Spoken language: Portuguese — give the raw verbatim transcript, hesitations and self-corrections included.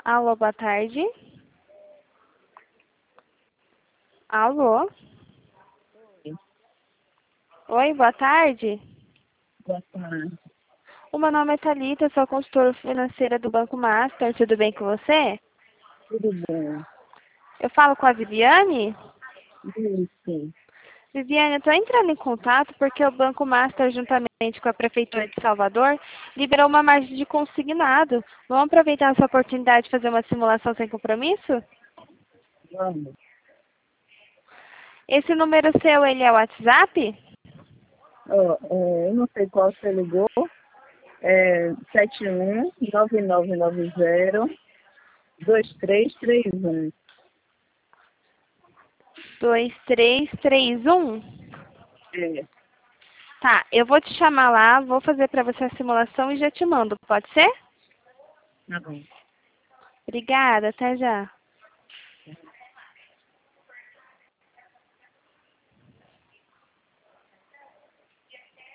Alô, boa tarde. Alô? Oi, boa tarde. Boa tarde. O meu nome é Thalita, sou consultora financeira do Banco Master. Tudo bem com você? Tudo bem? Eu falo com a Viviane? Isso. Viviane, eu estou entrando em contato porque o Banco Master, juntamente com a Prefeitura de Salvador, liberou uma margem de consignado. Vamos aproveitar essa oportunidade de fazer uma simulação sem compromisso? Vamos. Esse número seu, ele é o WhatsApp? Ó, é, eu não sei qual você ligou. É sete um nove nove nove zero dois três três um. dois três três um? É, Tá, eu vou te chamar lá, vou fazer para você a simulação e já te mando, pode ser? tá bom. Obrigada, até já.